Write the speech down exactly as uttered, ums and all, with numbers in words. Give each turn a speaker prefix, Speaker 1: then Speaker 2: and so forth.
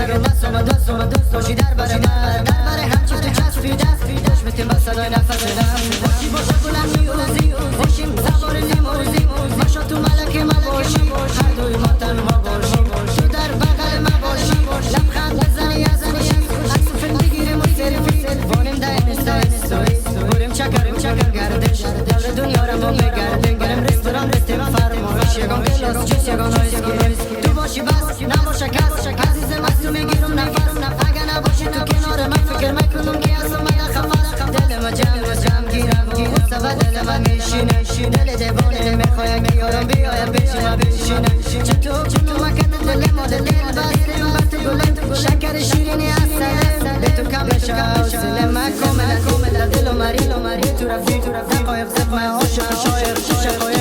Speaker 1: سر و دست و دست و دست باشی در بر من در بر هم چیفت چسبی دستی دشمتیم با صدای نفس دم باشی باشه بلند میوزی باشیم سوار لیموزی باشا تو ملک ما باشی هر دوی ما تنها باشیم تو در بغل ما باشی لبخند بزنی از خوشی عکس و فیلم بگیریم و سلفی بانیم ده اینستا استوری بریم چکریم چکر گردش دور دنیا رو ما بگردیم بریم رستوران رستیم فرمایش یگان کلاس جوس یگان آیسکی تو باشی بس نباشه کس عزیزم از تو میگیرم نفس اگه نباشی تو کنار من فکر میکنم که از من خفاست دل ما جمع جمع گیرم غصه و دل من میشینه دل دیوانه میخوای که یارم بیایم بشینم بشینه چطور چطور مکت دل ما دل بستیم بست گلم شکر شیرینی اصله به تو کم بشه حوصله من کاملا کاملا دل و مری تو رفتی تو رفتی قایب زد من عاشق شاعر